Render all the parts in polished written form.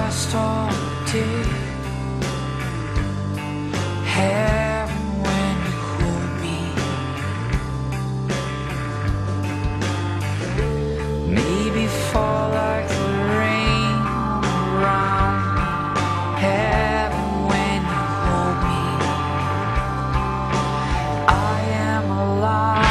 last all day. Heaven when you hold me. Maybe fall like the rain around me. Heaven when you hold me. I am alive.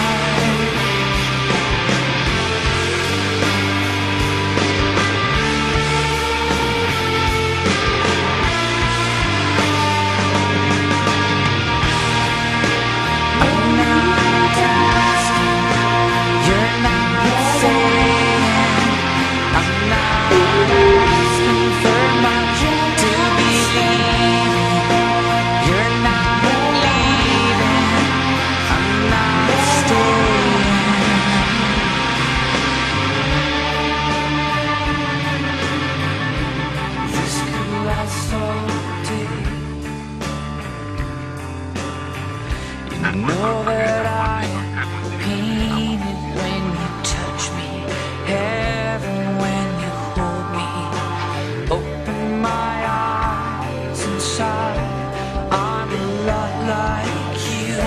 I know that I am painted when you touch me. Heaven when you hold me. Open my eyes inside. I'm a lot like you.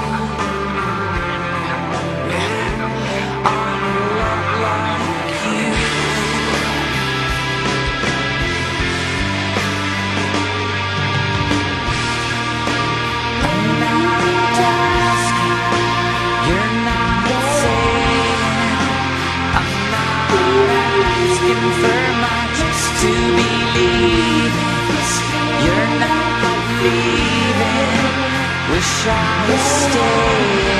I'm a lot like you. For much to believe. You're not leaving. Wish I was staying.